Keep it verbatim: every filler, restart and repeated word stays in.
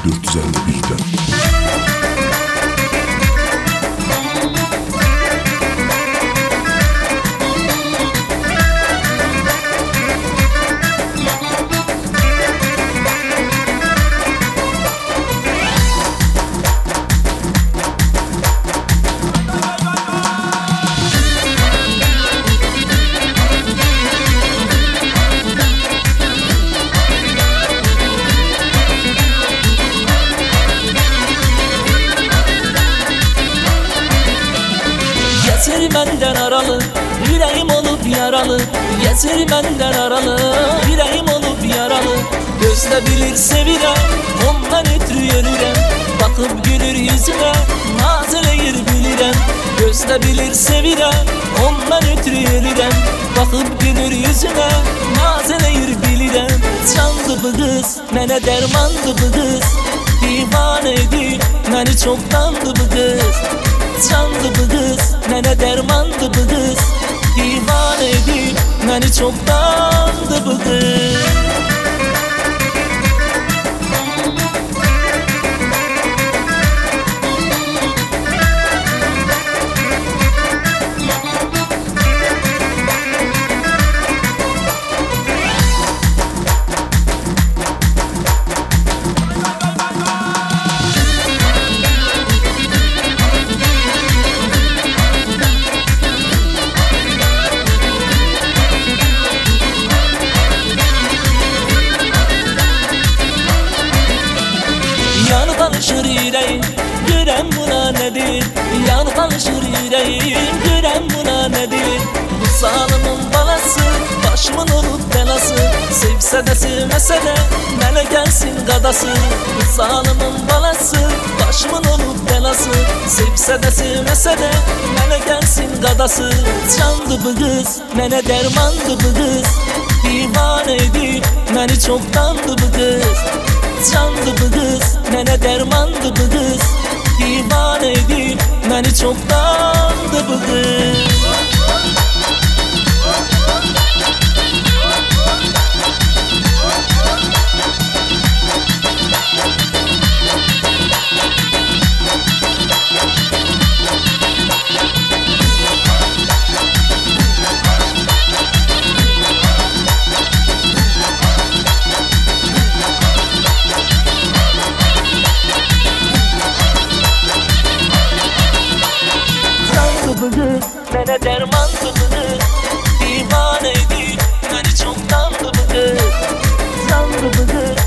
dört yüz elli bir'den. Yeter benden aralı, yüreğim olup yaralı. Yeter benden aralı, yüreğim olup yaralı. Gözle bilir sevirem, ondan ötürü yürürem. Bakıp gülür yüzüme, naz eleyir bilirem. Gözle bilir sevirem, ondan ötürü yürürem. Bakıp gülür yüzüme, naz eleyir bilirem. Candı bu kız, mene dermandı bu kız. Divaneydi, meni çoktandı bu kız. Candı bu kız, mene dermandı bu kız. Divaneydi, meni çoktandı bu kız. Yanıp alışır yüreğim, gören buna nedir? Yanıp alışır yüreğim, gören buna nedir? Bu zalimin balası, başımın olup belası. Sevse de sevmese de, mene gelsin gadası. Bu zalimin balası, başımın olup belası. Sevse de sevmese de, mene gelsin gadası. Candı bu kız, mene dermandı bu kız. Divaneydi, meni çoktandı bu kız. Candı bu kız, mene dermandı bu kız. Divaneydi, meni çoktandı bu kız. Bu kız, mene dermandı bu kız. Divaneydi, meni çoktandı bu kız. Candı bu kız,